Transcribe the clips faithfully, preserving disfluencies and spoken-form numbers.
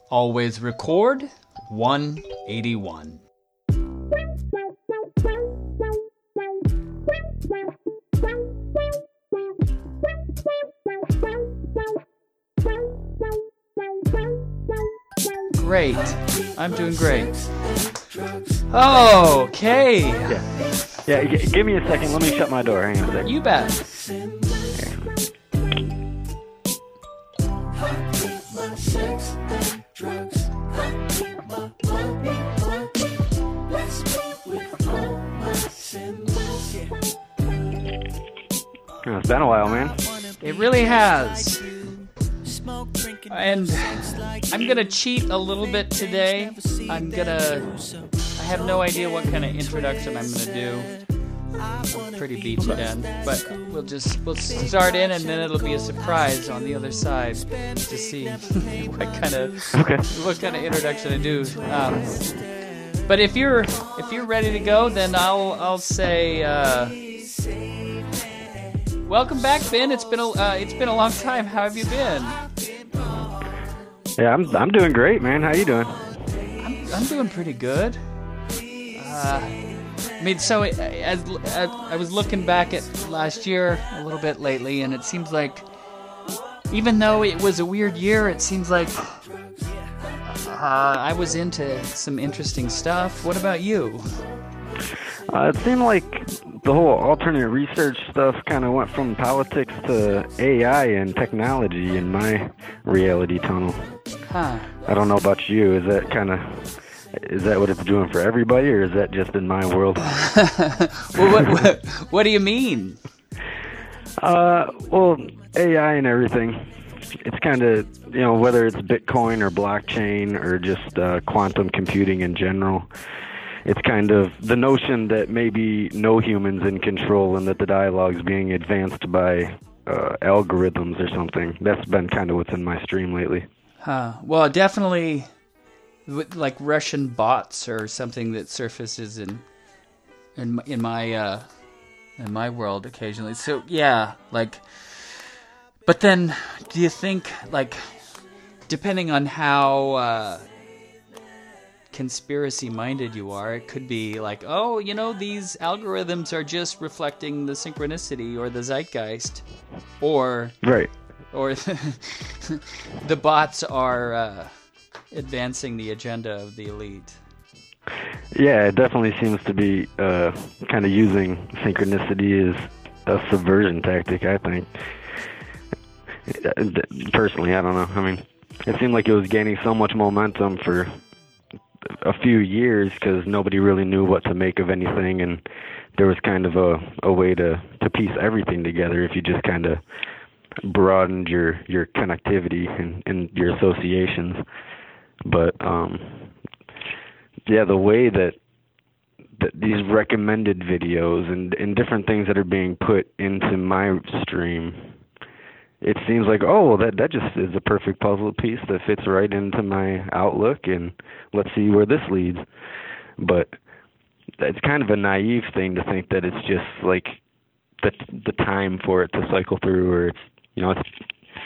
Always record one eighty-one. Great. I'm doing great. Oh, okay. Yeah. Yeah, g- give me a second. Let me shut my door. Hang on a second. You bet. Oh, it's been a while, man. It really has. And I'm gonna cheat a little bit today. I'm gonna... I have no idea what kind of introduction I'm gonna do. I'm pretty beat to death, but we'll just we'll start in, and then it'll be a surprise on the other side to see what kind of Okay. what kind of introduction to do. Um, but if you're if you're ready to go, then I'll I'll say uh, welcome back, Ben. It's been a uh, it's been a long time. How have you been? Yeah, I'm I'm doing great, man. How you doing? I'm I'm doing pretty good. Uh, I mean, so it, as, as I was looking back at last year a little bit lately, and it seems like, even though it was a weird year, it seems like uh, I was into some interesting stuff. What about you? Uh, it seemed like the whole alternate research stuff kind of went from politics to A I and technology in my reality tunnel. Huh. I don't know about you. Is that kind of... Is that what it's doing for everybody, or is that just in my world? Well, what, what, what do you mean? Uh, well, A I and everything. It's kind of, you know, whether it's Bitcoin or blockchain or just uh, quantum computing in general. It's kind of the notion that maybe no human's in control and that the dialogue's being advanced by uh, algorithms or something. That's been kind of what's in my stream lately. Huh. Well, definitely... With, like Russian bots or something that surfaces in in in my uh, in my world occasionally. So yeah, like, but then do you think, like, depending on how uh, conspiracy minded you are, it could be like, oh, you know, these algorithms are just reflecting the synchronicity or the zeitgeist, or right, or the bots are. Uh, advancing the agenda of the elite. Yeah, it definitely seems to be uh, kind of using synchronicity as a subversion tactic, I think. Personally, I don't know. I mean, it seemed like it was gaining so much momentum for a few years because nobody really knew what to make of anything, and there was kind of a, a way to, to piece everything together if you just kind of broadened your, your connectivity and, and your associations. But, um, yeah, the way that, that these recommended videos and, and different things that are being put into my stream, it seems like, oh, well, that, that just is a perfect puzzle piece that fits right into my outlook, and let's see where this leads. But it's kind of a naive thing to think that it's just, like, the, the time for it to cycle through, or it's, you know, it's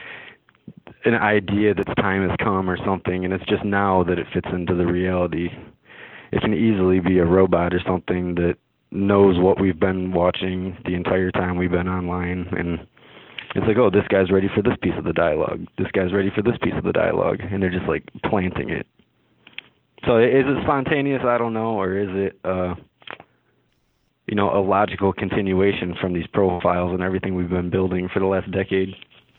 an idea that time has come or something, and it's just now that it fits into the reality. It can easily be a robot or something that knows what we've been watching the entire time we've been online, and it's like, oh, this guy's ready for this piece of the dialogue. This guy's ready for this piece of the dialogue, and they're just, like, planting it. So is it spontaneous? I don't know, or is it, uh, you know, a logical continuation from these profiles and everything we've been building for the last decade?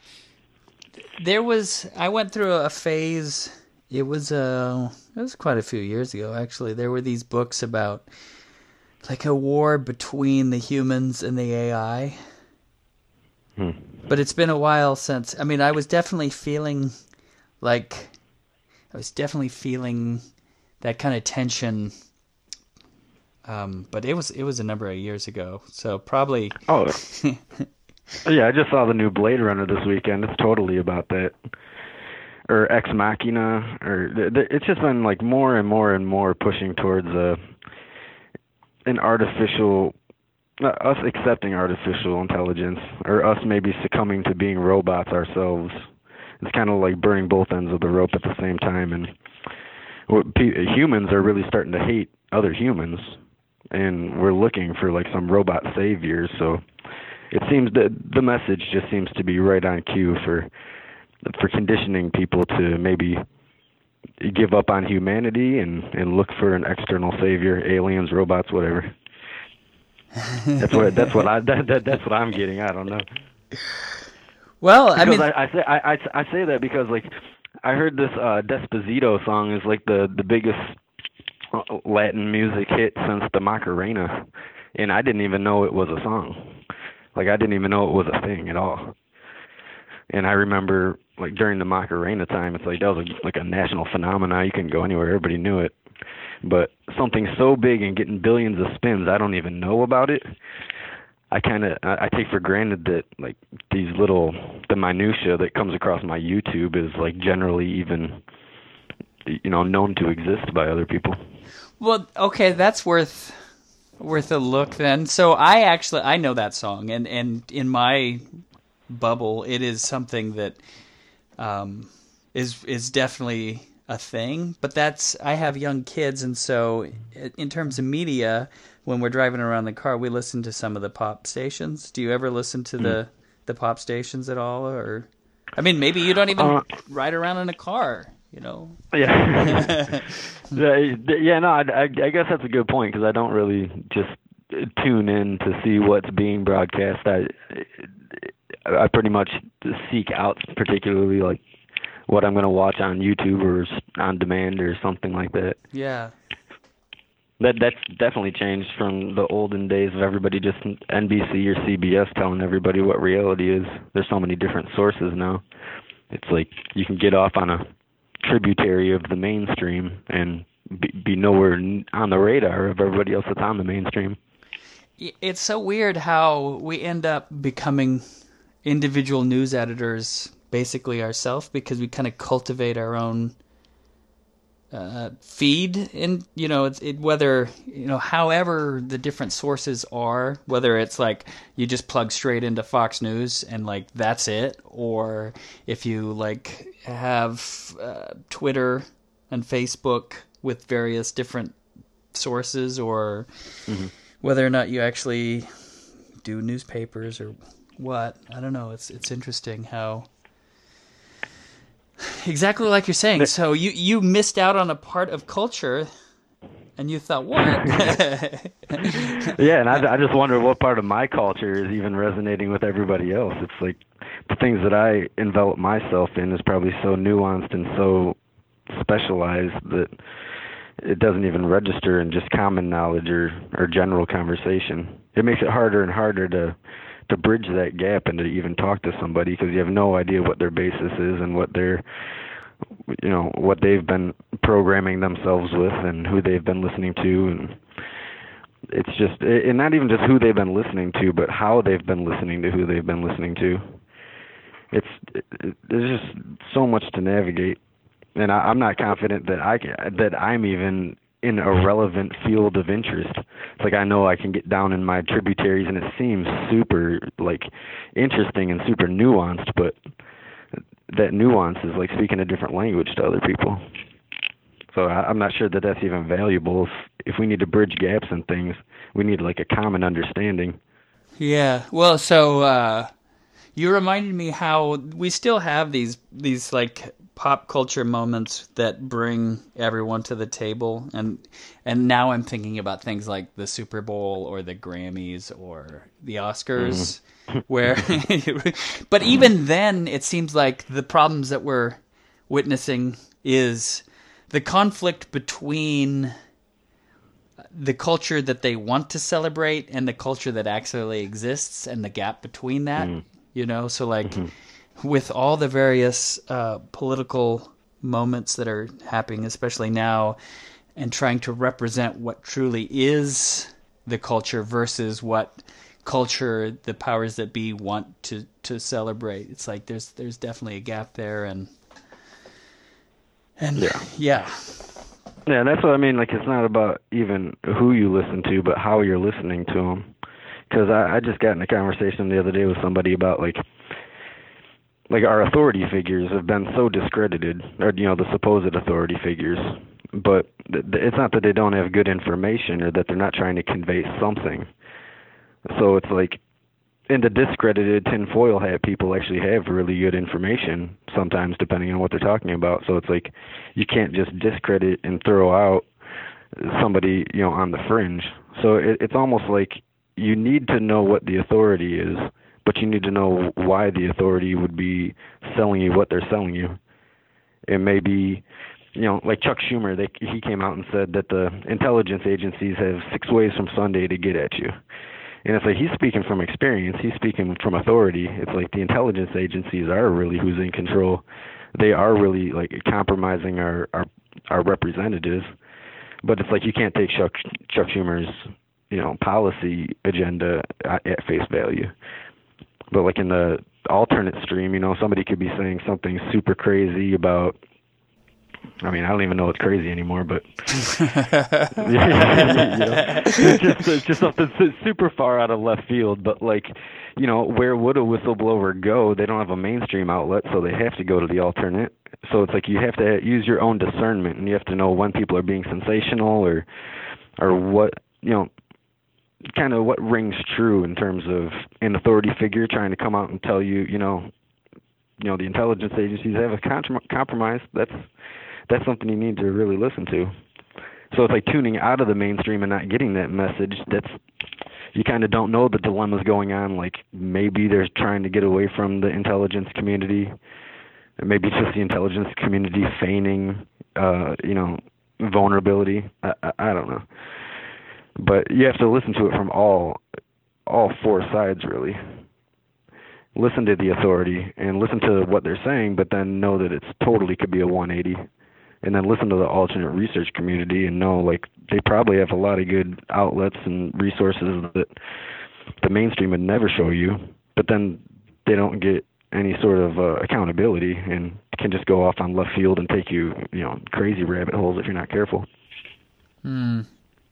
There was, I went through a phase, it was, uh, it was quite a few years ago, actually. There were these books about, like, a war between the humans and the A I. Hmm. But it's been a while since, I mean, I was definitely feeling, like, I was definitely feeling that kind of tension, um, but it was, it was a number of years ago, so probably... Oh, yeah, I just saw the new Blade Runner this weekend. It's totally about that. Or Ex Machina, or th- th- it's just been like more and more and more pushing towards a an artificial, uh, us accepting artificial intelligence, or us maybe succumbing to being robots ourselves. it's kind of like burning both ends of the rope at the same time. And what pe- humans are really starting to hate other humans, and we're looking for like some robot saviors. So it seems that the message just seems to be right on cue for for conditioning people to maybe give up on humanity and, and look for an external savior, aliens, robots, whatever. That's what that's what I that, that that's what I'm getting. I don't know. Well, I because mean, I, I say I, I I say that because like I heard this uh, Despacito song is like the the biggest Latin music hit since the Macarena, and I didn't even know it was a song. Like I didn't even know it was a thing at all. And I remember like during the Macarena time, it's like that was a, like a national phenomenon. You couldn't go anywhere; everybody knew it. But something so big and getting billions of spins, I don't even know about it. I kind of I, I take for granted that like these little the minutia that comes across my YouTube is like generally even you know known to exist by other people. Well, okay, that's worth worth a look then. So I actually I know that song, and and in my bubble, it is something that um, is is definitely a thing. But that's I have young kids, and so in terms of media, when we're driving around the car, we listen to some of the pop stations. Do you ever listen to mm. the the pop stations at all? Or I mean, maybe you don't even uh, ride around in a car. You know. Yeah. yeah, yeah. No, I, I guess that's a good point because I don't really just tune in to see what's being broadcast. I I pretty much seek out particularly like what I'm going to watch on YouTube or on demand or something like that. Yeah. That that's definitely changed from the olden days of everybody just N B C or C B S telling everybody what reality is. There's so many different sources now. It's like you can get off on a tributary of the mainstream and be, be nowhere on the radar of everybody else that's on the mainstream. It's so weird how we end up becoming individual news editors basically ourselves because we kind of cultivate our own uh, feed in, you know, it's it, whether, you know, however the different sources are, whether it's like you just plug straight into Fox News and like that's it, or if you like have uh, Twitter and Facebook with various different sources, or mm-hmm. whether or not you actually do newspapers or what. I don't know. It's it's interesting how exactly like you're saying. So you, you missed out on a part of culture, and you thought, what? Yeah, and I, I just wonder what part of my culture is even resonating with everybody else. It's like the things that I envelop myself in is probably so nuanced and so specialized that it doesn't even register in just common knowledge or, or general conversation. It makes it harder and harder to to bridge that gap and to even talk to somebody because you have no idea what their basis is and what they're, you know, what they've been programming themselves with and who they've been listening to. And it's just, and not even just who they've been listening to, but how they've been listening to who they've been listening to. It's, it, there's just so much to navigate. And I, I'm not confident that I can, that I'm even in a relevant field of interest. It's like I know I can get down in my tributaries and it seems super like interesting and super nuanced, but that nuance is like speaking a different language to other people. So I, I'm not sure that that's even valuable. If, if we need to bridge gaps and things, we need like a common understanding. Yeah. Well, so uh, you reminded me how we still have these these like pop culture moments that bring everyone to the table, and and now I'm thinking about things like the Super Bowl or the Grammys or the Oscars, mm. where but even then it seems like the problems that we're witnessing is the conflict between the culture that they want to celebrate and the culture that actually exists, and the gap between that, mm. you know, so like mm-hmm. with all the various uh, political moments that are happening, especially now, and trying to represent what truly is the culture versus what culture the powers that be want to, to celebrate. It's like there's there's definitely a gap there, and and yeah. yeah. Yeah, that's what I mean. Like, it's not about even who you listen to, but how you're listening to them. Because I, I just got in a conversation the other day with somebody about, like, like our authority figures have been so discredited, or you know, the supposed authority figures. But th- it's not that they don't have good information or that they're not trying to convey something. So it's like, and the discredited tinfoil hat people actually have really good information sometimes, depending on what they're talking about. So it's like, you can't just discredit and throw out somebody, you know, on the fringe. So it, it's almost like you need to know what the authority is, but you need to know why the authority would be selling you what they're selling you. It may be, you know, like Chuck Schumer, they, he came out and said that the intelligence agencies have six ways from Sunday to get at you. And it's like, he's speaking from experience. He's speaking from authority. It's like the intelligence agencies are really who's in control. They are really like compromising our, our, our representatives. But it's like, you can't take Chuck, Chuck Schumer's, you know, policy agenda at, at face value. But like in the alternate stream, you know, somebody could be saying something super crazy about, I mean, I don't even know what's crazy anymore, but you know, it's just it's just something super far out of left field. But like, you know, where would a whistleblower go? They don't have a mainstream outlet, so they have to go to the alternate. So it's like, you have to use your own discernment, and you have to know when people are being sensational, or or what, you know, kind of what rings true in terms of an authority figure trying to come out and tell you, you know, you know, the intelligence agencies have a com- compromise. That's that's something you need to really listen to. So it's like tuning out of the mainstream and not getting that message. That's, you kind of don't know the dilemmas going on. Like, maybe they're trying to get away from the intelligence community. Maybe it's just the intelligence community feigning, uh, you know, vulnerability. I, I, I don't know. But you have to listen to it from all all four sides, really. Listen to the authority and listen to what they're saying, but then know that it's totally could be a one eighty. And then listen to the alternate research community and know, like, they probably have a lot of good outlets and resources that the mainstream would never show you, but then they don't get any sort of uh, accountability and can just go off on left field and take you, you know, crazy rabbit holes if you're not careful. Hmm.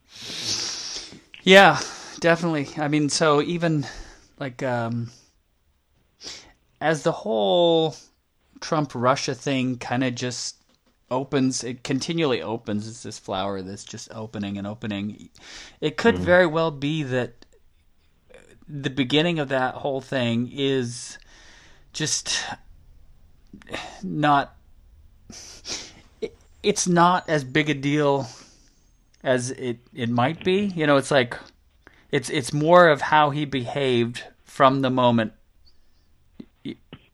Yeah, definitely. I mean, so even like um, as the whole Trump-Russia thing kind of just opens, it continually opens. It's this flower that's just opening and opening. It could mm. very well be that the beginning of that whole thing is just not, it, it's not as big a deal as it, it might be. You know, it's like, it's it's more of how he behaved from the moment. Yeah.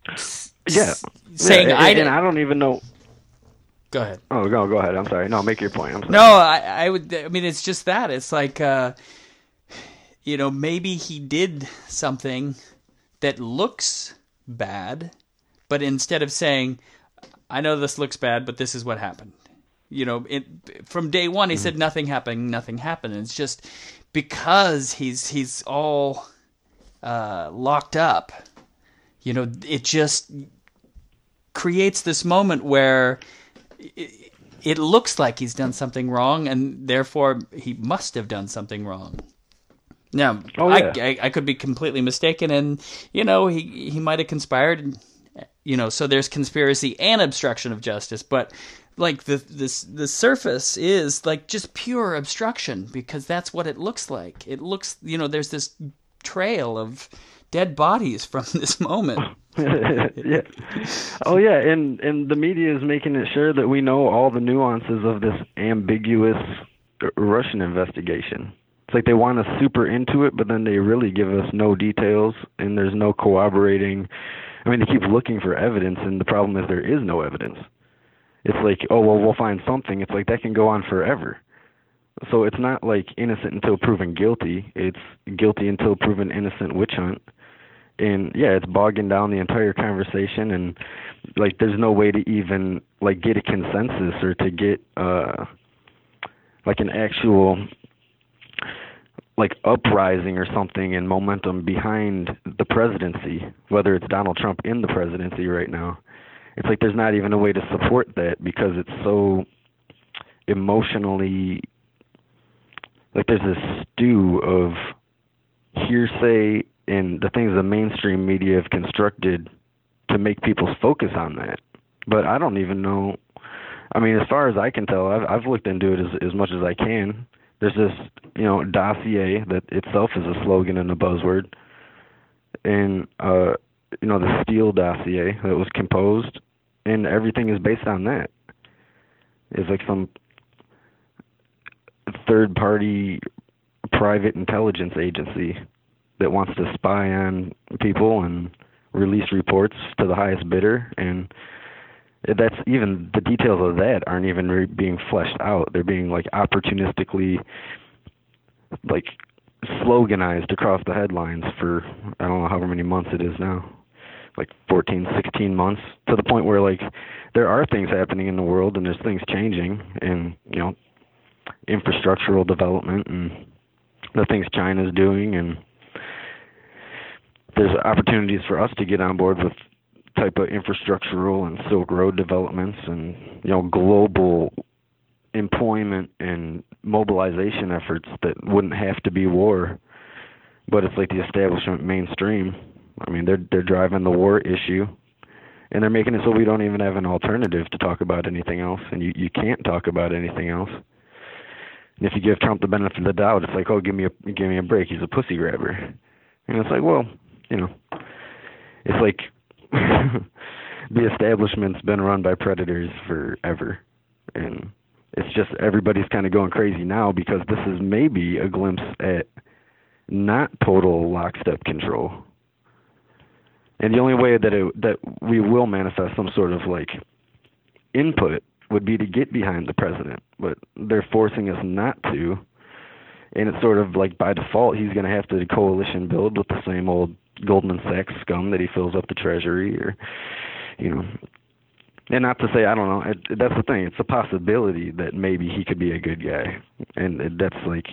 Saying, yeah, and, I, and I don't even know. Go ahead. Oh, go go ahead. I'm sorry. No, make your point. I'm sorry. No, I, I would. I mean, it's just that. It's like, uh, you know, maybe he did something that looks bad, but instead of saying, "I know this looks bad, but this is what happened," you know, it, from day one he mm-hmm. said nothing happened, nothing happened. And it's just because he's he's all uh, locked up. You know, it just creates this moment where it, it looks like he's done something wrong, and therefore he must have done something wrong. Now, oh, yeah. I, I, I could be completely mistaken, and, you know, he, he might have conspired, and, you know, so there's conspiracy and obstruction of justice, but, like, the this the surface is, like, just pure obstruction, because that's what it looks like. It looks, you know, there's this trail of dead bodies from this moment. yeah. Oh, yeah, and, and the media is making it sure that we know all the nuances of this ambiguous Russian investigation. It's like they want us super into it, but then they really give us no details, and there's no corroborating. I mean, they keep looking for evidence, and the problem is there is no evidence. It's like, oh, well, we'll find something. It's like that can go on forever. So it's not like innocent until proven guilty. It's guilty until proven innocent witch hunt. And yeah, it's bogging down the entire conversation, and like there's no way to even like get a consensus or to get uh like an actual like uprising or something and momentum behind the presidency, whether it's Donald Trump in the presidency right now. It's like there's not even a way to support that because it's so emotionally, like there's this stew of hearsay and the things the mainstream media have constructed to make people focus on that. But I don't even know. I mean, as far as I can tell, I've, I've looked into it as, as much as I can. There's this, you know, dossier that itself is a slogan and a buzzword. And, uh, you know, the Steele dossier that was composed, and everything is based on that. It's like some third-party private intelligence agency that wants to spy on people and release reports to the highest bidder, and that's even the details of that aren't even re- being fleshed out. They're being like opportunistically like sloganized across the headlines for I don't know however many months it is now, like fourteen, sixteen months, to the point where like there are things happening in the world and there's things changing, and you know, infrastructural development and the things China's doing, and there's opportunities for us to get on board with type of infrastructural and Silk Road developments, and you know, global employment and mobilization efforts that wouldn't have to be war, but it's like the establishment mainstream. I mean, they're they're driving the war issue, and they're making it so we don't even have an alternative to talk about anything else, and you you can't talk about anything else. And if you give Trump the benefit of the doubt, it's like, oh, give me a give me a break, he's a pussy grabber, and it's like, well, you know, it's like the establishment's been run by predators forever, and it's just everybody's kind of going crazy now because this is maybe a glimpse at not total lockstep control. And the only way that it, that we will manifest some sort of like input would be to get behind the president, but they're forcing us not to. And it's sort of like by default, he's going to have to coalition build with the same old Goldman Sachs scum that he fills up the treasury, or, you know, and not to say, I don't know, it, that's the thing. It's a possibility that maybe he could be a good guy. And it, that's like,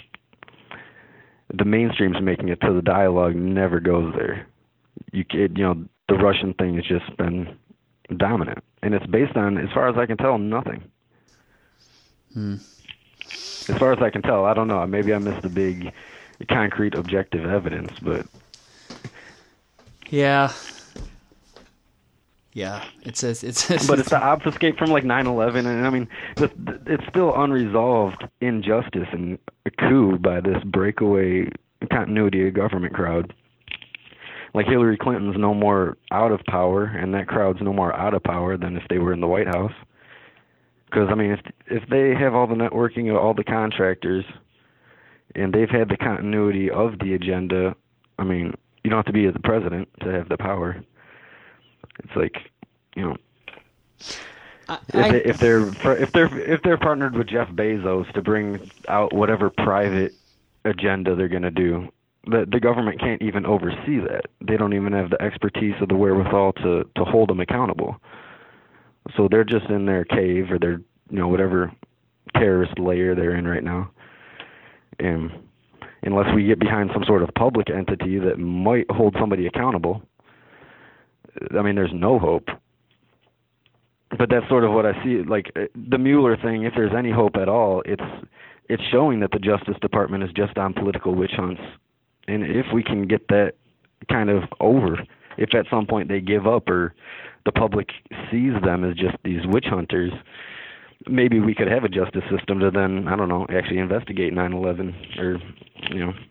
the mainstream's making it so the dialogue never goes there. You it, you know, the Russian thing has just been dominant, and it's based on, as far as I can tell, nothing. Hmm. As far as I can tell, I don't know. Maybe I missed the big, concrete, objective evidence, but yeah, yeah, it's a, it's. A, but it's to obfuscate from like nine eleven, and I mean, the, the, it's still unresolved injustice and a coup by this breakaway continuity of government crowd. Like Hillary Clinton's no more out of power, and that crowd's no more out of power than if they were in the White House. Because, I mean, if if they have all the networking of all the contractors, and they've had the continuity of the agenda, I mean, you don't have to be the president to have the power. It's like, you know, I, if, they, if they're if they're if they're partnered with Jeff Bezos to bring out whatever private agenda they're going to do, the the government can't even oversee that. They don't even have the expertise or the wherewithal to to hold them accountable. So they're just in their cave, or their, you know, whatever terrorist layer they're in right now. And unless we get behind some sort of public entity that might hold somebody accountable, I mean, there's no hope. But that's sort of what I see. Like the Mueller thing, if there's any hope at all, it's it's showing that the Justice Department is just on political witch hunts. And if we can get that kind of over, if at some point they give up or the public sees them as just these witch hunters, maybe we could have a justice system to then, I don't know, actually investigate nine eleven, or, you know.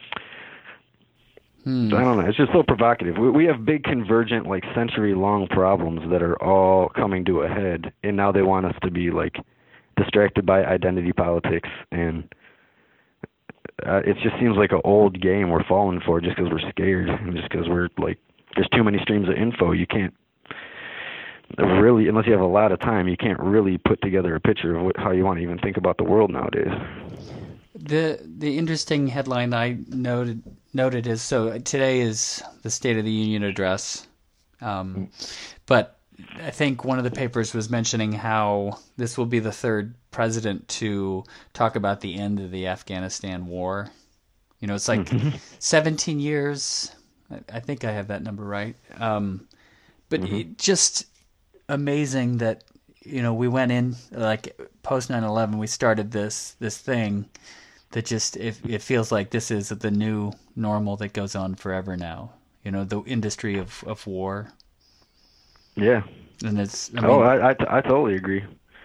Hmm. I don't know. It's just so provocative. We, we have big convergent, like century-long problems that are all coming to a head, and now they want us to be like distracted by identity politics, and uh, it just seems like an old game we're falling for just because we're scared, and just because we're like, there's too many streams of info. You can't really, unless you have a lot of time, you can't really put together a picture of what, how you want to even think about the world nowadays. The the interesting headline I noted noted is, so today is the State of the Union address, um, but I think one of the papers was mentioning how this will be the third president to talk about the end of the Afghanistan war. You know, it's like seventeen years. I think I have that number right. Um, but mm-hmm. it just amazing that, you know, we went in like post nine eleven, we started this this thing that just, it, it feels like this is the new normal that goes on forever now. You know, the industry of, of war. Yeah. And it's, I mean, Oh, I, I, I totally agree.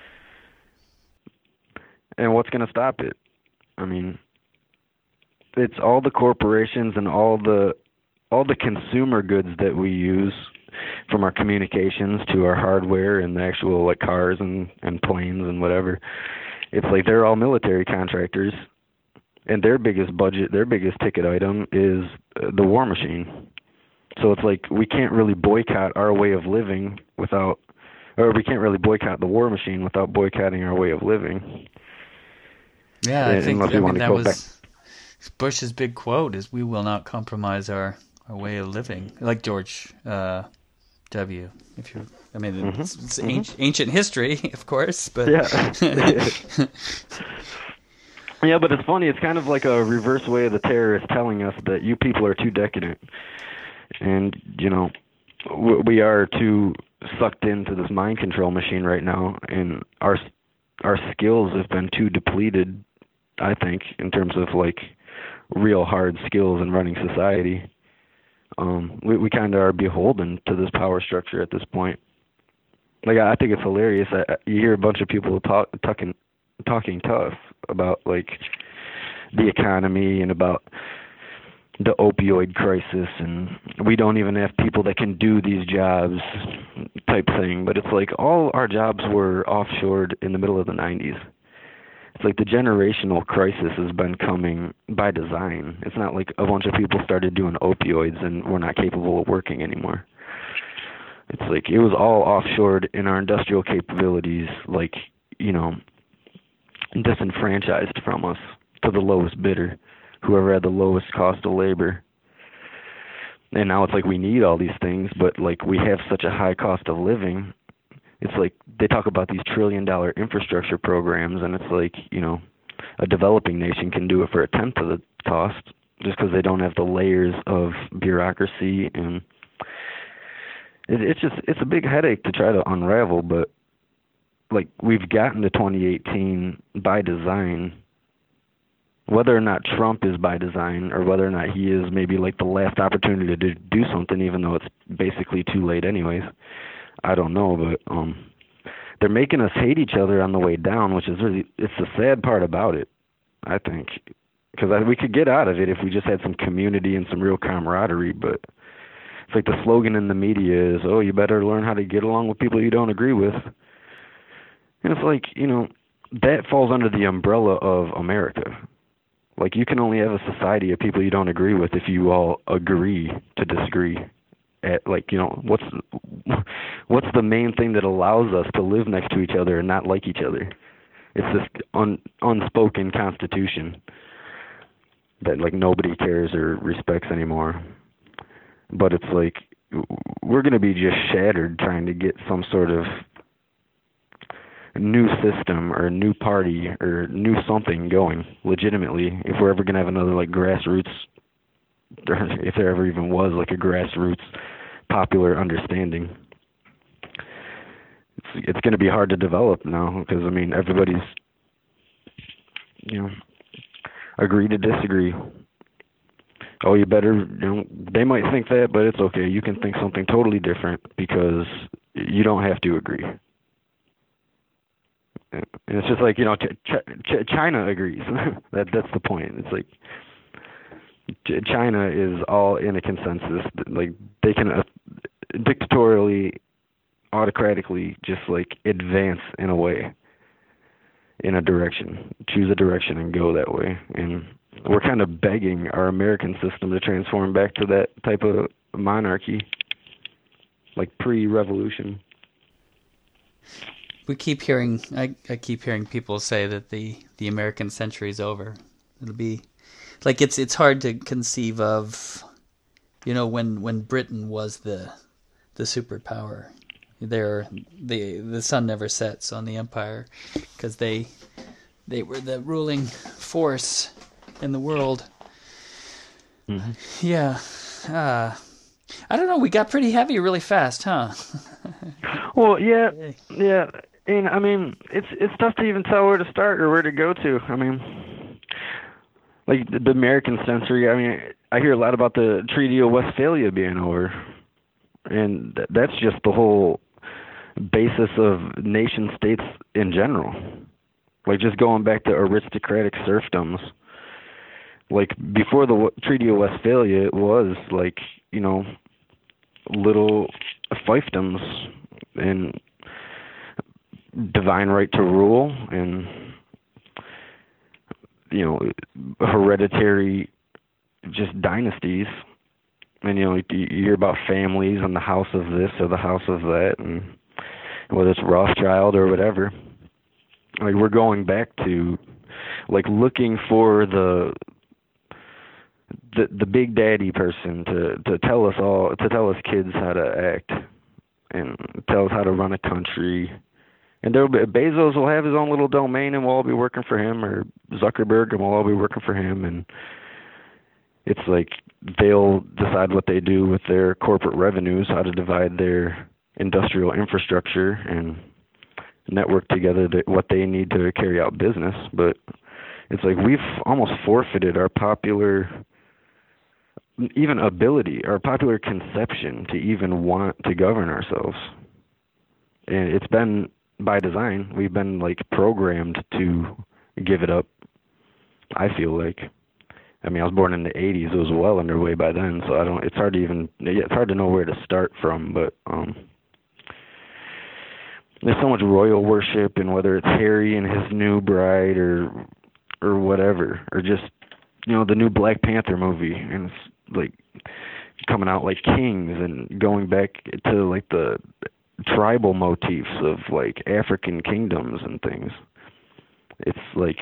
And what's going to stop it? I mean, it's all the corporations and all the all the consumer goods that we use, from our communications to our hardware and the actual like cars and and planes and whatever. It's like they're all military contractors, and their biggest budget, their biggest ticket item is uh, the war machine. So it's like we can't really boycott our way of living without, or we can't really boycott the war machine without boycotting our way of living. yeah, I think, Unless I we mean, want to that go was back. Bush's big quote is, "We will not compromise our, our way of living." Like George uh, W. If you, I mean, Mm-hmm. it's, it's Mm-hmm. ancient, ancient history, of course, but Yeah. Yeah, but it's funny. It's kind of like a reverse way of the terrorists telling us that you people are too decadent, and you know, w- we are too sucked into this mind control machine right now, and our our skills have been too depleted. I think in terms of like real hard skills in running society. Um, we we kind of are beholden to this power structure at this point. Like I think it's hilarious. I, you hear a bunch of people talk, talking talking tough about like the economy and about the opioid crisis, and we don't even have people that can do these jobs type thing. But it's like all our jobs were offshored in the middle of the nineties. It's like the generational crisis has been coming by design. It's not like a bunch of people started doing opioids and we're not capable of working anymore. It's like it was all offshored, in our industrial capabilities, like, you know, disenfranchised from us to the lowest bidder, whoever had the lowest cost of labor. And now it's like we need all these things, but like we have such a high cost of living. It's like they talk about these trillion dollar infrastructure programs, and it's like, you know, a developing nation can do it for a tenth of the cost just because they don't have the layers of bureaucracy. And it, it's just, it's a big headache to try to unravel, but like we've gotten to twenty eighteen by design. Whether or not Trump is by design, or whether or not he is maybe like the last opportunity to do something, even though it's basically too late anyways, I don't know. But um, they're making us hate each other on the way down, which is really, it's the sad part about it, I think. Because we could get out of it if we just had some community and some real camaraderie, but it's like the slogan in the media is, oh, you better learn how to get along with people you don't agree with. And it's like, you know, that falls under the umbrella of America. Like, you can only have a society of people you don't agree with if you all agree to disagree. At, like, you know, what's what's the main thing that allows us to live next to each other and not like each other? It's this un, unspoken constitution that, like, nobody cares or respects anymore. But it's like, we're going to be just shattered trying to get some sort of new system or new party or new something going legitimately, if we're ever going to have another like grassroots, if there ever even was like a grassroots popular understanding. It's, it's going to be hard to develop now because, I mean, everybody's, you know, agree to disagree. Oh, you better, you know, they might think that, but it's okay. You can think something totally different because you don't have to agree. And it's just like, you know, ch- ch- China agrees. that that's the point. It's like ch- China is all in a consensus. Like they can uh, dictatorially, autocratically, just like advance in a way, in a direction, choose a direction and go that way. And we're kind of begging our American system to transform back to that type of monarchy, like pre-revolution. we keep hearing, I, I keep hearing people say that the, the American century is over. It'll be, like, it's it's hard to conceive of, you know, when, when Britain was the the superpower. There, the the sun never sets on the empire because they they were the ruling force in the world. Mm-hmm. Yeah, uh, I don't know. We got pretty heavy really fast, huh? Well, yeah, yeah, and I mean, it's it's tough to even tell where to start or where to go to. I mean, like the, the American century. I mean, I hear a lot about the Treaty of Westphalia being over. And th- that's just the whole basis of nation states in general. Like, just going back to aristocratic serfdoms. Like, before the w- Treaty of Westphalia, it was like, you know, little fiefdoms and divine right to rule and, you know, hereditary just dynasties. And, you know, you hear about families and the house of this or the house of that, and whether it's Rothschild or whatever. Like, we're going back to, like, looking for the the the big daddy person to to tell us all, to tell us kids how to act and tell us how to run a country. And there'll be, Bezos will have his own little domain, and we'll all be working for him, or Zuckerberg, and we'll all be working for him. And it's like they'll decide what they do with their corporate revenues, how to divide their industrial infrastructure and network together to, what they need to carry out business. But it's like we've almost forfeited our popular, even ability, our popular conception to even want to govern ourselves. And it's been by design. We've been like programmed to give it up, I feel like. I mean, I was born in the eighties. It was well underway by then, so I don't. It's hard to even. It's hard to know where to start from. But um, there's so much royal worship, and whether it's Harry and his new bride, or or whatever, or just, you know, the new Black Panther movie, and it's like coming out like kings and going back to like the tribal motifs of like African kingdoms and things. It's like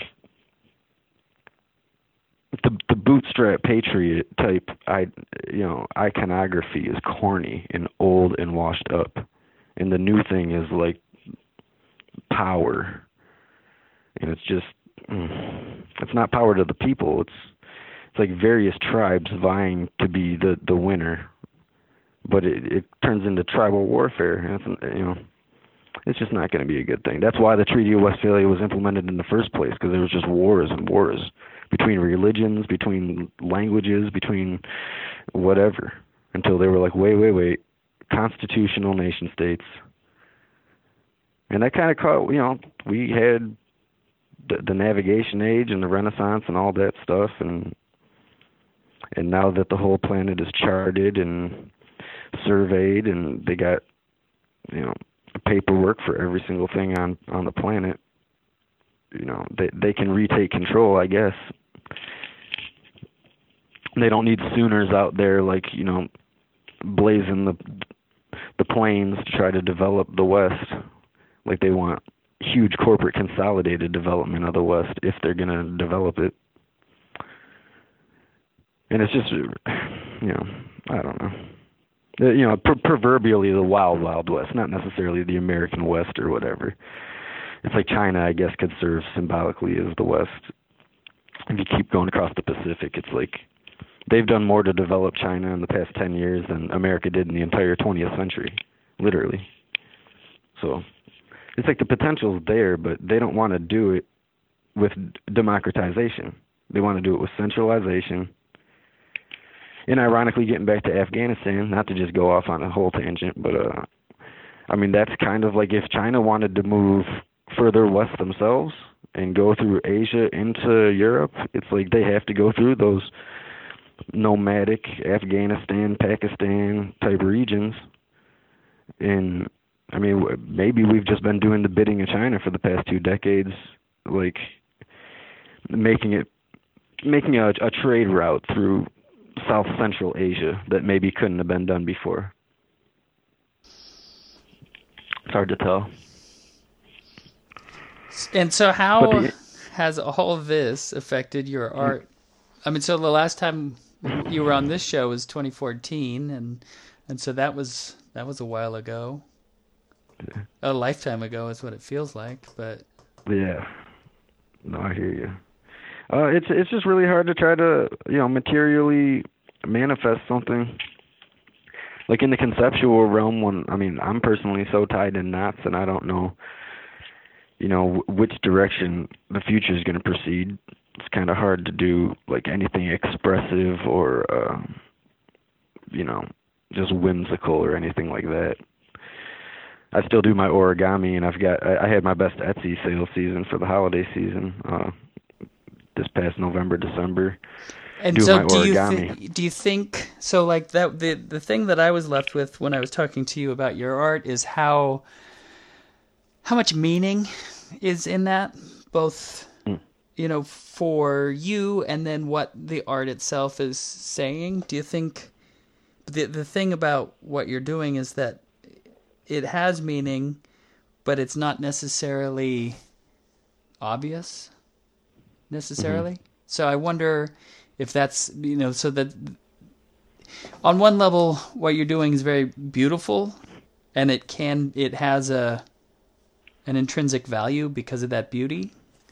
the the bootstrap patriot type, I you know, iconography is corny and old and washed up, and the new thing is like power, and it's just mm, it's not power to the people. It's it's like various tribes vying to be the the winner. But it, it turns into tribal warfare, and it's, you know, it's just not going to be a good thing. That's why the Treaty of Westphalia was implemented in the first place, because there was just wars and wars between religions, between languages, between whatever, until they were like, wait, wait, wait, constitutional nation states. And that kind of caught, you know, we had the, the navigation age and the Renaissance and all that stuff, and and now that the whole planet is charted and surveyed, and they got, you know, paperwork for every single thing on on the planet, you know, they they can retake control, I guess. They don't need Sooners out there, like, you know, blazing the the plains to try to develop the West. Like, they want huge corporate consolidated development of the West if they're going to develop it. And it's just, you know, I don't know. You know, pr- proverbially the wild, wild West, not necessarily the American West or whatever. It's like China, I guess, could serve symbolically as the West. If you keep going across the Pacific, it's like they've done more to develop China in the past ten years than America did in the entire twentieth century, literally. So it's like the potential's there, but they don't want to do it with democratization. They want to do it with centralization. And ironically, getting back to Afghanistan, not to just go off on a whole tangent, but uh, I mean, that's kind of like if China wanted to move further west themselves and go through Asia into Europe, it's like they have to go through those nomadic Afghanistan, Pakistan type regions. And I mean, maybe we've just been doing the bidding of China for the past two decades, like making it, making a, a trade route through South Central Asia that maybe couldn't have been done before. It's hard to tell. And so how the, has all of this affected your art? I mean, so the last time you were on this show was twenty fourteen, and and so that was that was a while ago. A lifetime ago is what it feels like, but yeah. No, I hear you. Uh, it's it's just really hard to try to, you know, materially manifest something. Like in the conceptual realm, when I mean, I'm personally so tied in knots, and I don't know, you know, which direction the future is going to proceed. It's kind of hard to do like anything expressive or, uh, you know, just whimsical or anything like that. I still do my origami, and I've got I, I had my best Etsy sales season for the holiday season uh, this past November, December. And doing so, my do you origami. th- do you think so? Like that, the the thing that I was left with when I was talking to you about your art is how how much meaning is in that, both Mm. you know, for you, and then what the art itself is saying. Do you think the the thing about what you're doing is that it has meaning, but it's not necessarily obvious necessarily? Mm-hmm. So I wonder if that's, you know, so that on one level what you're doing is very beautiful, and it can it has a an intrinsic value because of that beauty.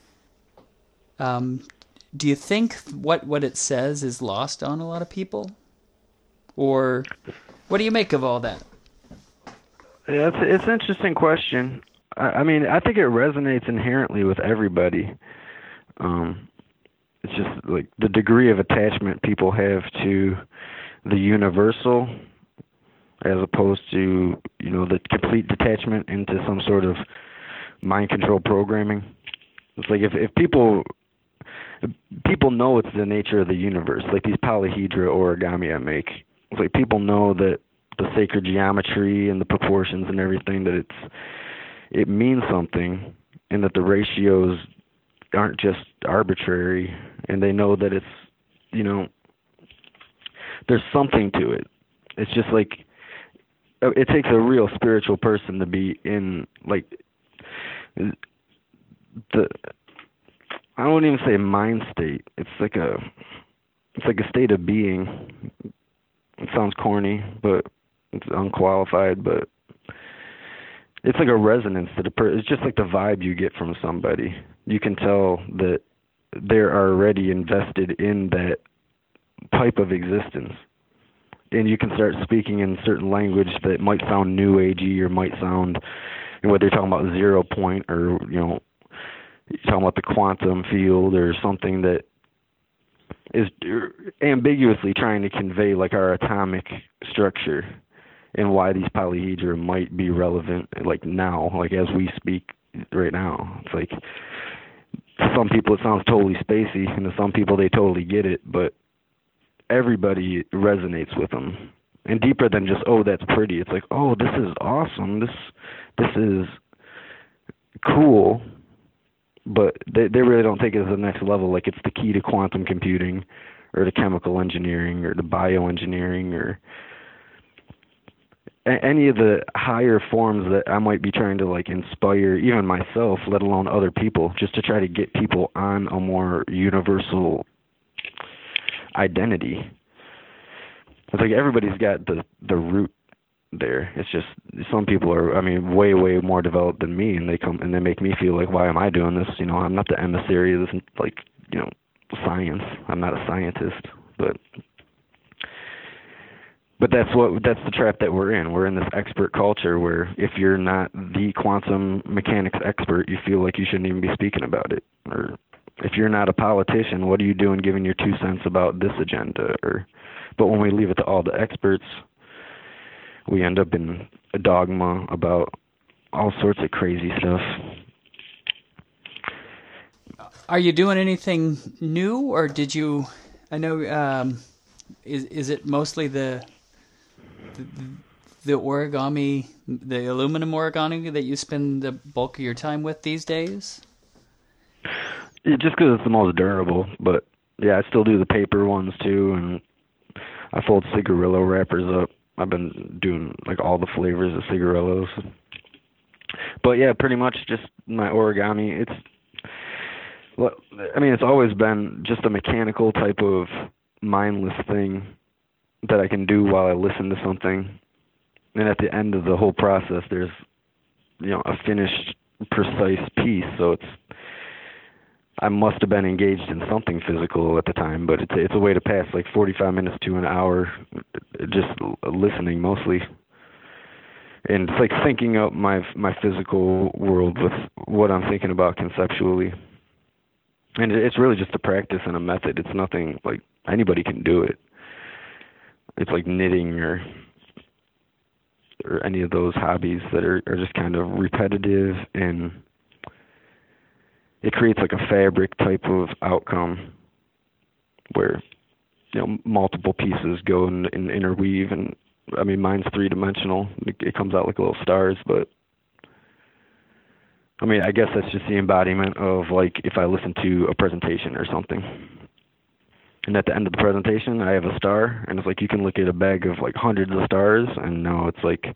Um, do you think what what it says is lost on a lot of people, or what do you make of all that? Yeah, it's it's an interesting question. I, I mean, I think it resonates inherently with everybody. Um, it's just like the degree of attachment people have to the universal, as opposed to, you know, the complete detachment into some sort of mind control programming. It's like if if people people know it's the nature of the universe, like these polyhedra origami I make. It's like people know that the sacred geometry and the proportions and everything, that it's it means something, and that the ratios aren't just arbitrary, and they know that it's, you know, there's something to it. It's just like it takes a real spiritual person to be in, like, the I won't even say mind state. It's like a it's like a state of being. It sounds corny, but it's unqualified, but it's like a resonance that a per- it's just like the vibe you get from somebody. You can tell that they're already invested in that type of existence. And you can start speaking in certain language that might sound new agey, or might sound, whether you're talking about zero point, or, you know, you're talking about the quantum field, or something that is ambiguously trying to convey like our atomic structure and why these polyhedra might be relevant, like now, like as we speak right now. It's like to some people it sounds totally spacey, and to some people they totally get it, but everybody resonates with them. And deeper than just, oh, that's pretty. It's like, oh, this is awesome. This this is cool. But they they really don't take it to the next level, like it's the key to quantum computing, or the chemical engineering, or the bioengineering, or a- any of the higher forms that I might be trying to like inspire even myself, let alone other people, just to try to get people on a more universal identity. It's like everybody's got the the root there. It's just some people are, I mean, way way more developed than me, and they come and they make me feel like, why am I doing this? You know, I'm not the emissary of this, like, you know, science. I'm not a scientist, but but that's what that's the trap that we're in. We're in this expert culture where if you're not the quantum mechanics expert, you feel like you shouldn't even be speaking about it. Or if you're not a politician, what are you doing giving your two cents about this agenda? Or but when we leave it to all the experts, we end up in a dogma about all sorts of crazy stuff. Are you doing anything new, or did you? I know. Um, is is it mostly the, the the origami, the aluminum origami that you spend the bulk of your time with these days? Yeah, just because it's the most durable. But yeah, I still do the paper ones too, and I fold cigarillo wrappers up. I've been doing like all the flavors of cigarillos. But yeah, pretty much just my origami. It's, well, I mean, it's always been just a mechanical type of mindless thing that I can do while I listen to something. And at the end of the whole process, there's, you know, a finished, precise piece. So it's, I must have been engaged in something physical at the time, but it's it's a way to pass like forty-five minutes to an hour just listening mostly. And it's like syncing up my my physical world with what I'm thinking about conceptually. And it's really just a practice and a method. It's nothing like anybody can do it. It's like knitting or or any of those hobbies that are, are just kind of repetitive, and it creates like a fabric type of outcome where, you know, multiple pieces go and, and interweave. And I mean, mine's three dimensional. It, it comes out like little stars, but I mean, I guess that's just the embodiment of, like, if I listen to a presentation or something, and at the end of the presentation, I have a star, and it's like you can look at a bag of, like, hundreds of stars, and now it's like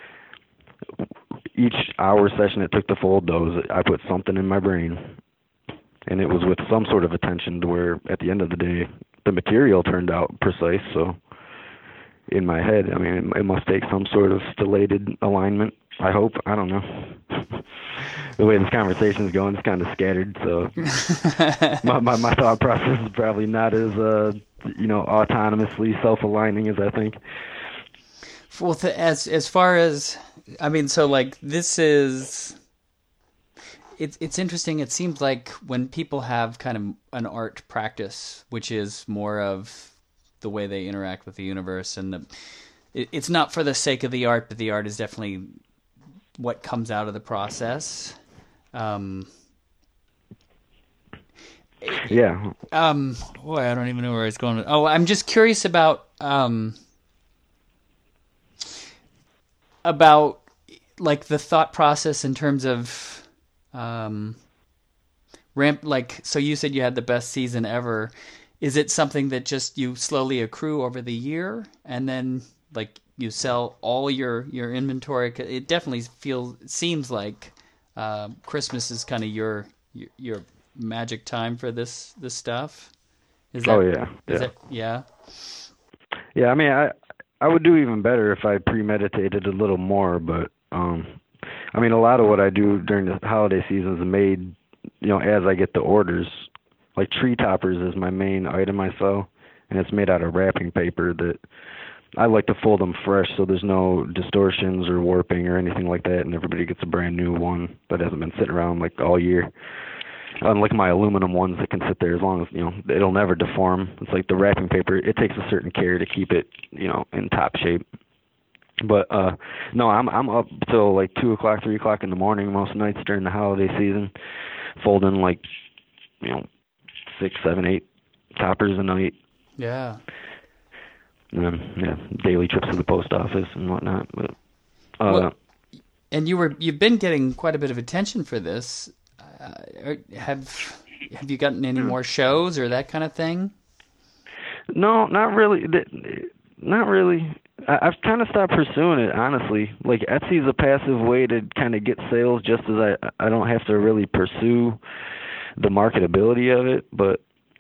each hour session it took to fold those, I put something in my brain, and it was with some sort of attention to where, at the end of the day, the material turned out precise. So in my head, I mean, it, it must take some sort of stellated alignment, I hope. I don't know. The way this conversation is going, it's kind of scattered, so my, my my thought process is probably not as uh you know autonomously self-aligning as I think. Well, th- as as far as I mean, so like this is it's it's interesting. It seems like when people have kind of an art practice, which is more of the way they interact with the universe, and the it, it's not for the sake of the art, but the art is definitely what comes out of the process. Um, yeah. Um, boy, I don't even know where I was going with. Oh, I'm just curious about um, about like the thought process in terms of um, ramp. Like, so you said you had the best season ever. Is it something that just you slowly accrue over the year, and then like you sell all your, your inventory? It definitely feels seems like uh, Christmas is kind of your, your your magic time for this this stuff. Is that, oh yeah, is yeah, that, yeah. Yeah, I mean, I I would do even better if I premeditated a little more, but um, I mean, a lot of what I do during the holiday season is made, you know, as I get the orders. Like tree toppers is my main item I sell, and it's made out of wrapping paper that I like to fold them fresh so there's no distortions or warping or anything like that, and everybody gets a brand new one that hasn't been sitting around like all year. Unlike my aluminum ones that can sit there as long as, you know, it'll never deform. It's like the wrapping paper, it takes a certain care to keep it, you know, in top shape. But uh no, I'm I'm up till like two o'clock, three o'clock in the morning most nights during the holiday season, folding like, you know, six, seven, eight toppers a night. Yeah. And then, yeah, daily trips to the post office and whatnot. But uh, well, and you were you've been getting quite a bit of attention for this. Uh, have have you gotten any more shows or that kind of thing? No, not really. Not really. I, I've kind of stopped pursuing it, honestly. Like, Etsy's a passive way to kind of get sales, just as I I don't have to really pursue the marketability of it. But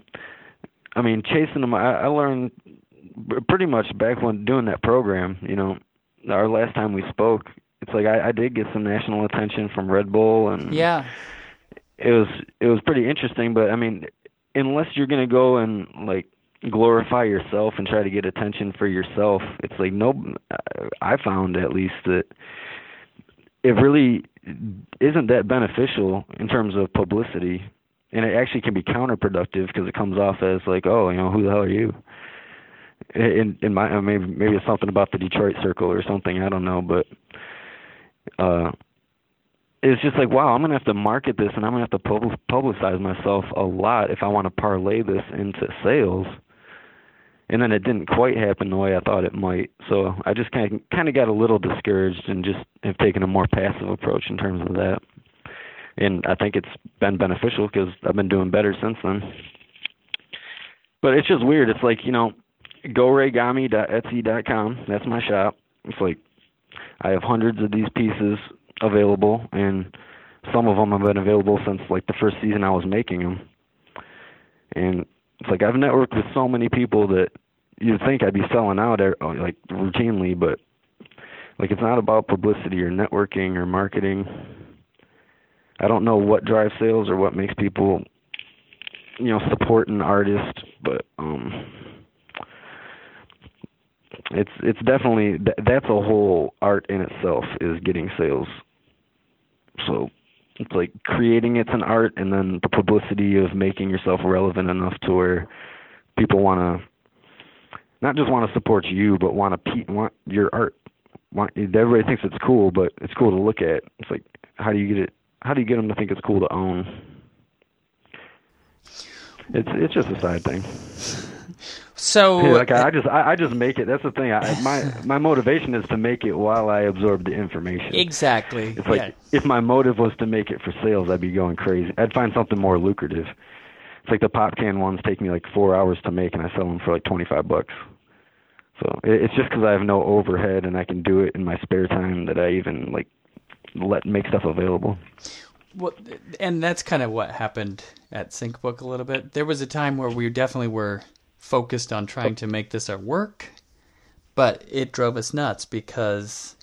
I mean, chasing them, I, I learned pretty much back when doing that program. You know, our last time we spoke, it's like I, I did get some national attention from Red Bull, and yeah, it was it was pretty interesting. But I mean, unless you're gonna go and like glorify yourself and try to get attention for yourself, it's like no. I found at least that it really isn't that beneficial in terms of publicity, and it actually can be counterproductive because it comes off as like, oh, you know, who the hell are you? In in my maybe maybe it's something about the Detroit Circle or something, I don't know, but uh, it's just like, wow, I'm gonna have to market this and I'm gonna have to pub- publicize myself a lot if I want to parlay this into sales. And then it didn't quite happen the way I thought it might, so I just kind of kind of got a little discouraged and just have taken a more passive approach in terms of that. And I think it's been beneficial because I've been doing better since then. But it's just weird. It's like, you know, gorigami dot etsy dot com. That's my shop. It's like I have hundreds of these pieces available, and some of them have been available since like the first season I was making them. And it's like I've networked with so many people that you'd think I'd be selling out like routinely, but like it's not about publicity or networking or marketing. I don't know what drives sales or what makes people, you know, support an artist, but um, it's it's definitely that's a whole art in itself, is getting sales. So it's like creating it's an art, and then the publicity of making yourself relevant enough to where people want to not just want to support you, but want to pe- want your art, why, everybody thinks it's cool, but it's cool to look at. It's like, how do you get it? How do you get them to think it's cool to own? It's it's just a side thing. So yeah, like I, I just I, I just make it. That's the thing. I, my my motivation is to make it while I absorb the information. Exactly. It's like yeah. if my motive was to make it for sales, I'd be going crazy. I'd find something more lucrative. It's like the pop can ones take me like four hours to make, and I sell them for like twenty-five bucks. So it, it's just because I have no overhead and I can do it in my spare time that I even like let make stuff available. Well, and that's kind of what happened at SyncBook a little bit. There was a time where we definitely were focused on trying to make this our work, but it drove us nuts because,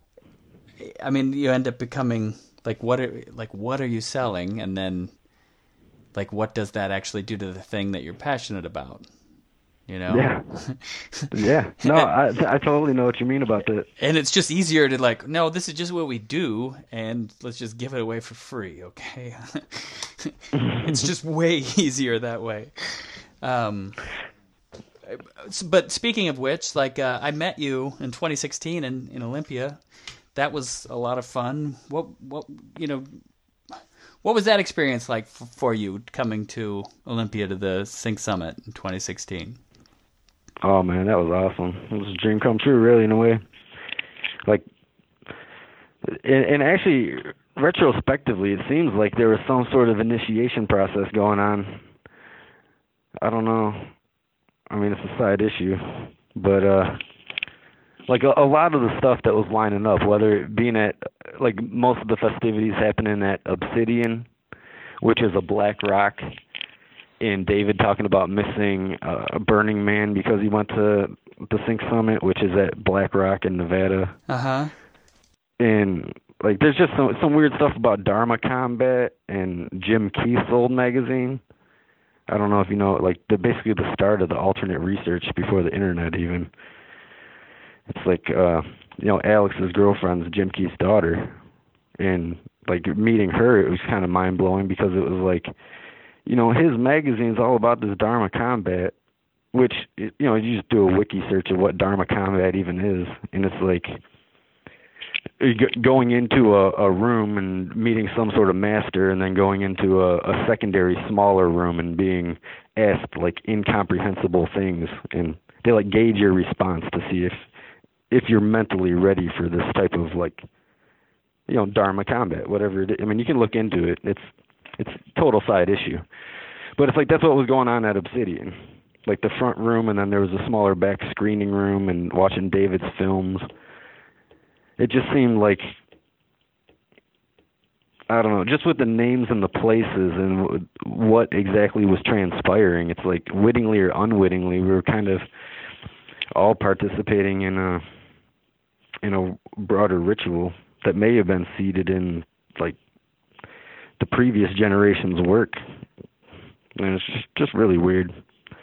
I mean, you end up becoming like, what are, like, what are you selling? And then, like, what does that actually do to the thing that you're passionate about? You know? Yeah. Yeah. No, I I totally know what you mean about that. And it's just easier to like, no, this is just what we do, and let's just give it away for free, okay? It's just way easier that way. Um, but speaking of which, like, uh, I met you in twenty sixteen in, in Olympia. That was a lot of fun. What, what, you know, what was that experience like f- for you coming to Olympia to the Sync Summit in twenty sixteen? Oh man, that was awesome. It was a dream come true, really, in a way. Like, and, and actually, retrospectively, it seems like there was some sort of initiation process going on. I don't know. I mean, it's a side issue, but uh, like a, a lot of the stuff that was lining up, whether it being at like most of the festivities happening at Obsidian, which is a black rock. And David talking about missing uh, a Burning Man because he went to the Sync Summit, which is at Black Rock in Nevada. Uh-huh. And, like, there's just some some weird stuff about Dharma Combat and Jim Keith's old magazine. I don't know if you know, like, the basically the start of the alternate research before the internet even. It's like, uh, you know, Alex's girlfriend's Jim Keith's daughter. And, like, meeting her, it was kind of mind-blowing because it was like, you know, his magazine's all about this Dharma Combat, which, you know, you just do a wiki search of what Dharma Combat even is, and it's like going into a, a room and meeting some sort of master and then going into a, a secondary, smaller room and being asked, like, incomprehensible things, and they, like, gauge your response to see if if you're mentally ready for this type of, like, you know, Dharma Combat, whatever it is. I mean, you can look into it. It's It's a total side issue. But it's like that's what was going on at Obsidian. Like the front room, and then there was a smaller back screening room and watching David's films. It just seemed like, I don't know, just with the names and the places and what exactly was transpiring, it's like wittingly or unwittingly, we were kind of all participating in a, in a broader ritual that may have been seeded in, like, the previous generation's work. And it's just, just really weird.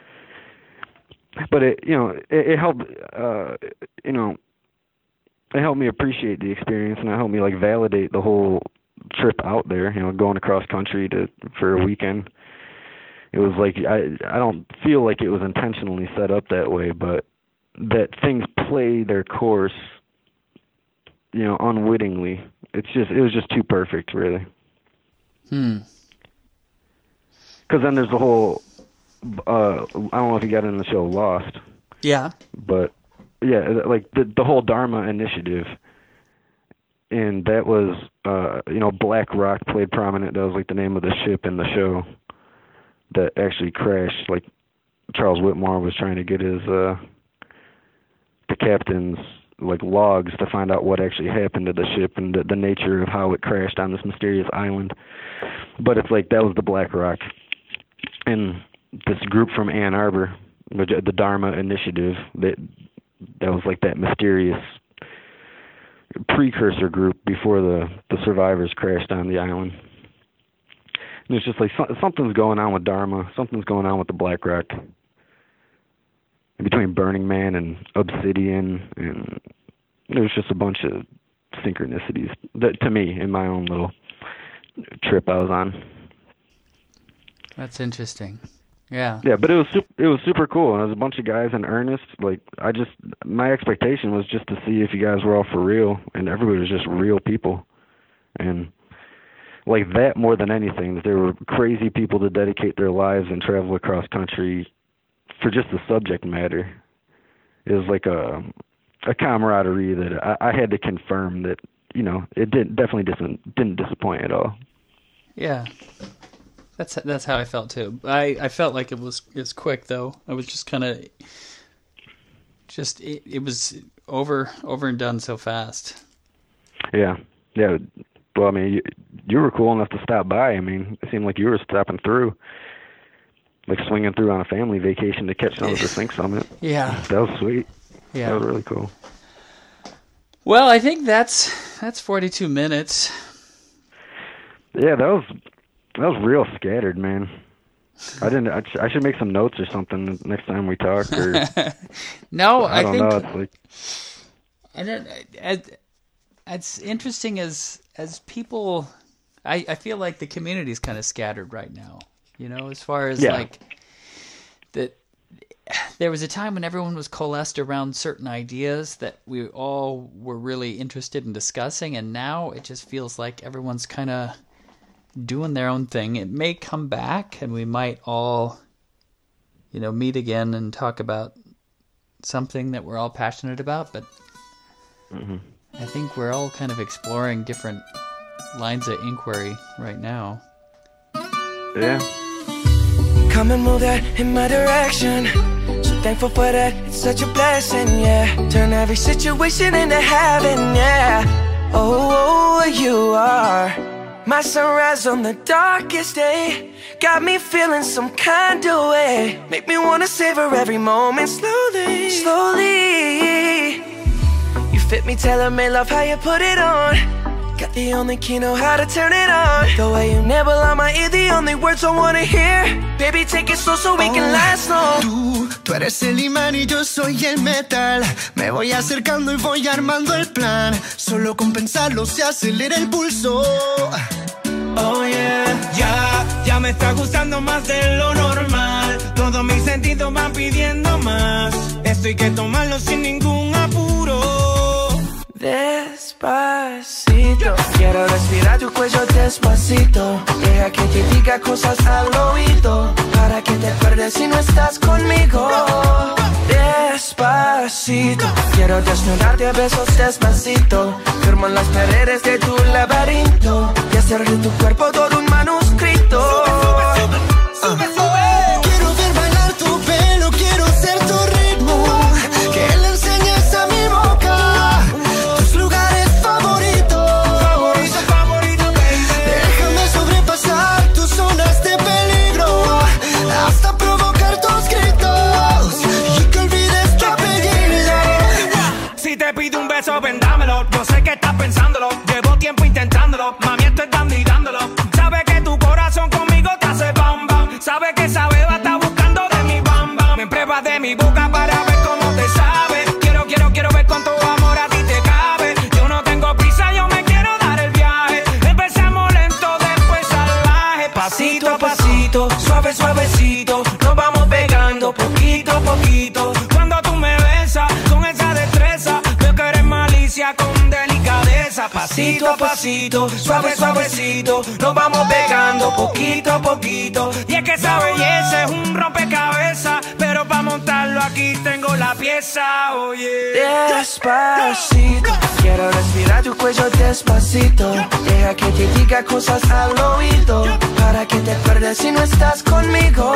But it, you know, it, it helped, uh, you know, it helped me appreciate the experience, and it helped me like validate the whole trip out there, you know, going across country to, for a weekend. It was like, I, I don't feel like it was intentionally set up that way, but that things play their course, you know, unwittingly. It's just, it was just too perfect, really. Hmm. Because then there's the whole, uh, I don't know if you got in the show Lost. Yeah. But, yeah, like the the whole Dharma initiative. And that was, uh, you know, Black Rock played prominent. That was like the name of the ship in the show that actually crashed. Like Charles Whitmore was trying to get his, uh, the captain's, like, logs to find out what actually happened to the ship and the, the nature of how it crashed on this mysterious island. But it's like that was the Black Rock. And this group from Ann Arbor, the Dharma Initiative, that that was like that mysterious precursor group before the, the survivors crashed on the island. And it's just like so, something's going on with Dharma, something's going on with the Black Rock. Between Burning Man and Obsidian, and it was just a bunch of synchronicities that, to me, in my own little trip I was on. That's interesting. Yeah. Yeah, but it was super, it was super cool, and it was a bunch of guys in earnest. Like, I just, my expectation was just to see if you guys were all for real, and everybody was just real people. And like that more than anything, that there were crazy people to dedicate their lives and travel across country for just the subject matter. It was like a a camaraderie that I, I had to confirm that, you know, it didn't definitely didn't didn't disappoint at all. Yeah, that's that's how I felt too. I, I felt like it was it was quick though. I was just kind of just it, it was over over and done so fast. Yeah, yeah. Well, I mean, you, you were cool enough to stop by. I mean, it seemed like you were stopping through, like swinging through on a family vacation to catch some of the Sync Summit. Yeah, that was sweet. Yeah, that was really cool. Well, I think that's that's forty-two minutes. Yeah, that was that was real scattered, man. I didn't. I, I should make some notes or something next time we talk. Or no, I, I don't think, know. It's like, and it, it, it's interesting as as people. I, I feel like the community's kind of scattered right now. You know, as far as yeah. like that. There was a time when everyone was coalesced around certain ideas that we all were really interested in discussing, and now it just feels like everyone's kind of doing their own thing. It may come back, and we might all, you know, meet again and talk about something that we're all passionate about, but mm-hmm. I think we're all kind of exploring different lines of inquiry right now. Yeah. Come and move that in my direction. So thankful for that, it's such a blessing, yeah. Turn every situation into heaven, yeah. Oh, you are my sunrise on the darkest day. Got me feeling some kind of way. Make me wanna savor every moment slowly, slowly. You fit me, tailor-made, love how you put it on. Got the only key, know how to turn it on. The way you nibble on my ear, the only words I wanna hear. Baby, take it slow so we can last long. Tú, tú eres el imán y yo soy el metal. Me voy acercando y voy armando el plan. Solo con pensarlo se acelera el pulso. Oh yeah. Ya, ya me está gustando más de lo normal. Todos mis sentidos van pidiendo más. Esto hay que tomarlo sin ningún apuro. Despacito, quiero respirar tu cuello despacito. Deja que te diga cosas al oído, para que te acuerdes si no estás conmigo. Despacito, quiero desnudarte a besos despacito. Firmo en las paredes de tu laberinto y hacer de tu cuerpo todo un manuscrito. Sube, sube, sube, sube, sube. Quiero ver bailar tu pelo, quiero ser tu ritmo. Que le enseñes a mi boca hasta provocar tus gritos y que olvides tu apellido. Si te pido un beso, ven dámelo. Yo sé que estás pensándolo, llevo tiempo intentándolo. Mami, estoy dando y dándolo. Sabe que tu corazón conmigo te hace bam bam. Sabe que esa beba está buscando de mi bam bam. Me pruebas de mi boca para ver cómo te sabe. Quiero, quiero, quiero ver cuánto amor a ti te cabe. Yo no tengo prisa, yo me quiero dar el viaje. Empezamos lento, después salvaje. Pasito a pasito, suave, suavecito. Nos vamos pegando poquito a poquito. Cuando tú me besas con esa destreza, veo que eres malicia con delicadeza. Pasito a pasito, suave, suavecito. Nos vamos pegando poquito a poquito. Y es que esa belleza es un rompecabezas, pero para montarlo aquí tengo la pieza, oye. Despacito, quiero respirar tu cuello despacito. Deja que te diga cosas al oído, para que te acuerdes si no estás conmigo.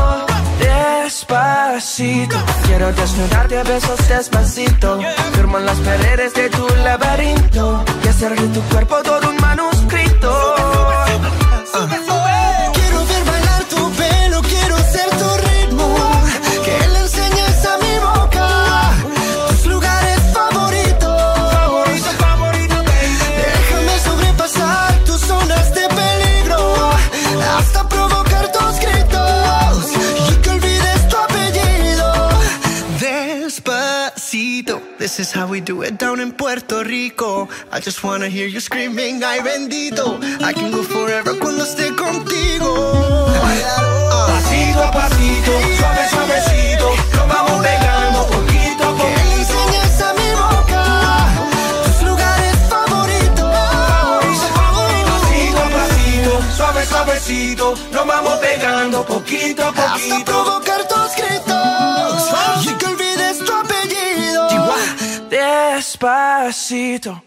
Despacito, quiero desnudarte a besos despacito. Firmo en las paredes de tu laberinto y hacer de tu cuerpo todo un manuscrito. Sube, sube. Quiero ver bailar tu pelo, quiero ser tu ritmo. Que le enseñes a mi boca tus lugares favoritos. Favorito, favorito, baby. Déjame sobrepasar tus zonas de peligro hasta provocar tus gritos y que olvides tu apellido. Despacito, this is how we we do it down in Puerto Rico. I just wanna hear you screaming, ay bendito. I can go forever cuando esté contigo. Pasito a pasito, suave suavecito, nos vamos pegando poquito a poquito. Que le enseñes a mi boca tus lugares favoritos. Pasito a pasito, suave suavecito, nos vamos pegando poquito a Hasta poquito. provocar tus gritos y que olvides tu apellido. Despacito,